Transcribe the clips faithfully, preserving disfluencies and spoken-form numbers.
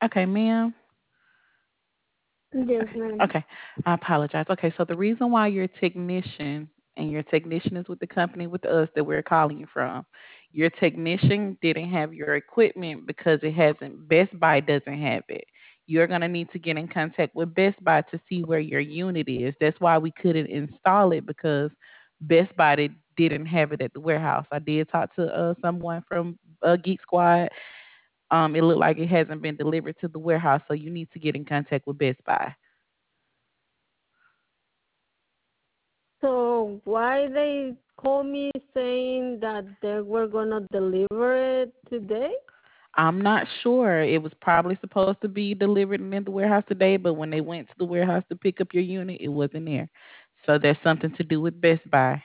Okay, ma'am. Yes, Okay. ma'am. Okay. I apologize. Okay, so the reason why your technician and your technician is with the company with us that we're calling you from, your technician didn't have your equipment because it hasn't Best Buy doesn't have it. You're gonna need to get in contact with Best Buy to see where your unit is. That's why we couldn't install it because Best Buy did, didn't have it at the warehouse. I did talk to uh, someone from uh, Geek Squad. Um, it looked like it hasn't been delivered to the warehouse, so you need to get in contact with Best Buy. So why they call me saying that they were gonna deliver it today? I'm not sure. It was probably supposed to be delivered in the warehouse today, but when they went to the warehouse to pick up your unit, it wasn't there. So there's something to do with Best Buy.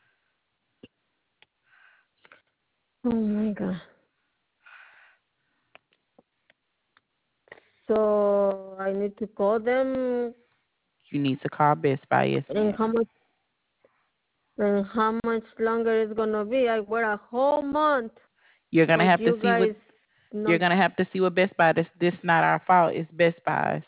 Oh my god. So I need to call them, You need to call Best Buy, yes, and ma'am. how much and how much longer it's gonna be? I wait a whole month You're gonna for have to you see what guys you're not. gonna have to see what Best Buy. This this not our fault. It's Best Buy's.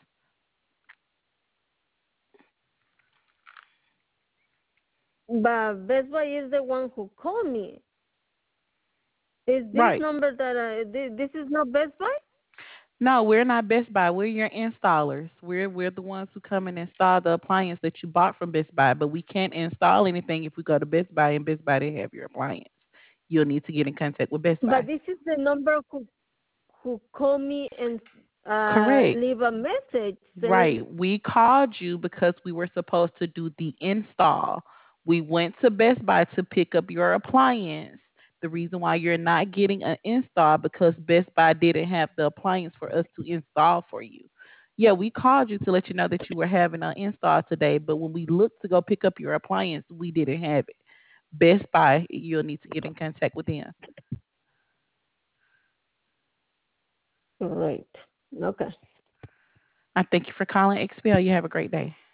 But Best Buy is the one who called me. Is this Right. number that I, thi- this is not Best Buy? No, we're not Best Buy. We're your installers. We're we're the ones who come and install the appliance that you bought from Best Buy, but we can't install anything if we go to Best Buy and Best Buy didn't have your appliance. You'll need to get in contact with Best But Buy. this is the number who who call me and uh, Correct. leave a message saying, Right. We called you because we were supposed to do the install. We went to Best Buy to pick up your appliance. The reason why you're not getting an install because Best Buy didn't have the appliance for us to install for you. Yeah, we called you to let you know that you were having an install today, but when we looked to go pick up your appliance, we didn't have it. Best Buy, you'll need to get in contact with them. right, okay. I thank you for calling X P L. You have a great day.